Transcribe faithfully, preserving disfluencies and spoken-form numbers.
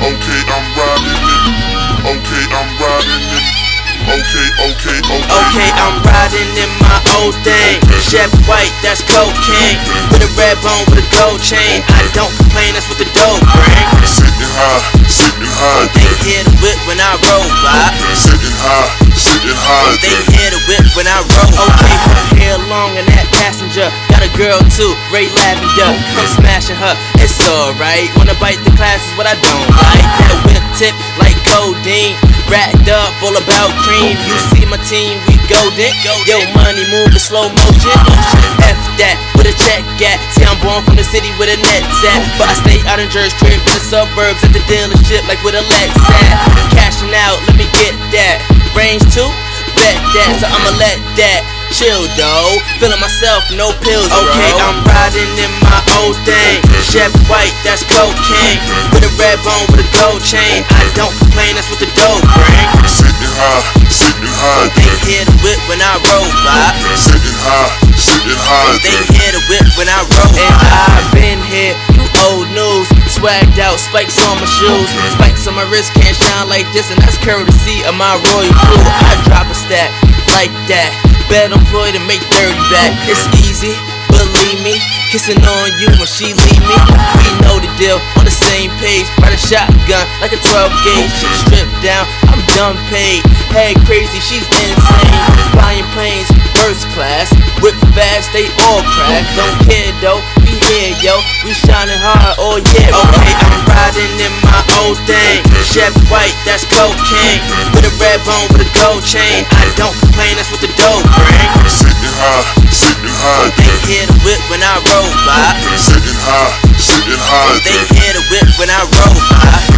Okay, I'm riding it. Okay, I'm riding it. Okay, okay, okay. Okay, I'm riding in my old thing. Chef White, that's cocaine. With a red bone, with a gold chain. I don't complain, that's what the dope bring. Sitting high, sitting high. They hear the whip when I roll by. Sitting high, sitting high. They hear the whip when I roll by. Okay, her hair long and that passenger. Got a girl too, Ray Lavender. I'm smashing her, it's alright. Wanna bite the class is what I don't like. That whip tip like codeine. Racked up, all about cream. You see my team, we golden. Yo, money move in slow motion. F that, with a check at. See, I'm born from the city where the net's at. But I stay out in Jersey, crib in the suburbs at the dealership, like where the Lex at. Cashing out, let me get that. Range two, bet that. So I'ma let that chill, though. Feeling myself, no pills, bro. Okay, I'm riding in my old thing. Chef White, that's cocaine. With a red bone, with a gold chain. I don't complain, that's what the dope bring. Sitting high, sitting high. They hear the whip when I roll by. Sitting high, sitting high. They hear the whip when I roll by. And I've been here, you old news. Swagged out, spikes on my shoes. Spikes on my wrist can't shine like this, and that's courtesy of my royal crew. I drop a stat like that. Bet on Floyd and make thirty back. It's easy, believe me. Kissing on you when she leave me. We know the deal, on the same page. Ride a shotgun like a twelve gauge. She stripped down, I'm done paid. Head crazy, she's insane. Flying planes, first class. Whip fast, they all crash. Don't care though, we here yo. We shining hard all year. Okay, I'm riding in my old thing. Chef White, that's cocaine. With a red bone, with a gold chain. I don't complain, that's what the dope bring. Sitting high, sitting high. They hear the whip when I roll by. Sitting high, sitting high. They hear the whip when I roll by.